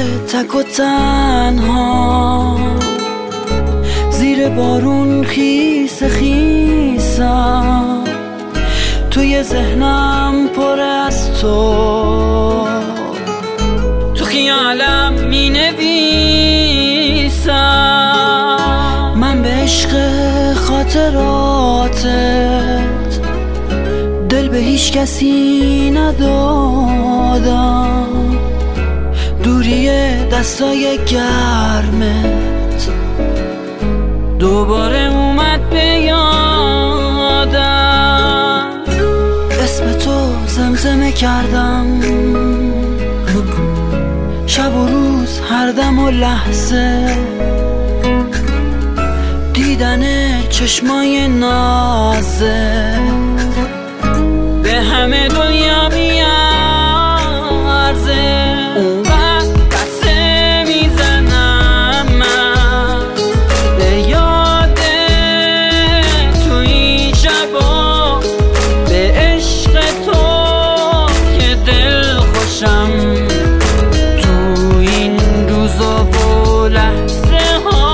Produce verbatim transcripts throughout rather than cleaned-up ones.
تک و تنها زیر بارون خیس خیسم، توی ذهنم پر از تو، تو خیالم می نویسم. من به عشق خاطراتت دل به هیچ کسی ندادم، دوری دستای گرمت دوباره اومد به یادم. اسم تو زمزمه کردم شب و روز، هر دم و لحظه، دیدن چشمای نازت به همه دنیا میارزه. اونقدر قصه میزنم من به یاد تو این شبا، به عشق تو که دل خوشم تو این روزا و لحظه ها.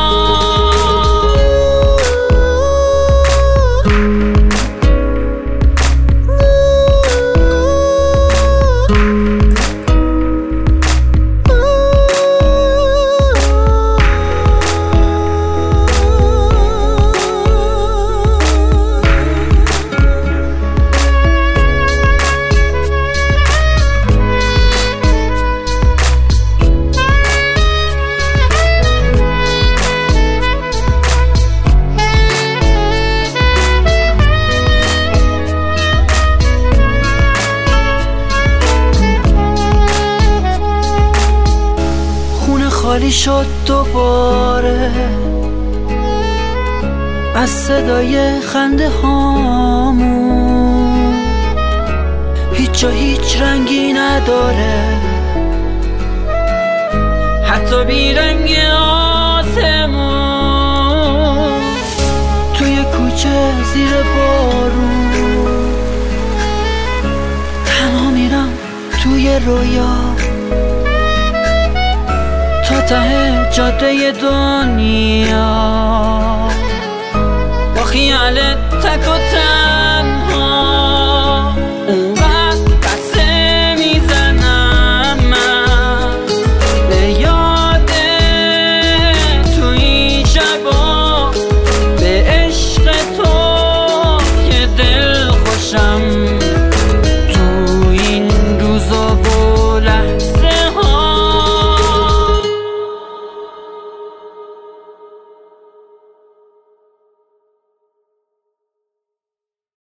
خالی شد دوباره از صدای خنده هامون، هیچ جا هیچ رنگی نداره، حتی بیرنگ آسمون. توی کوچه زیر بارون تنها میرم توی رویا، تا ته جاده دنیا با خیالت تک و تنها.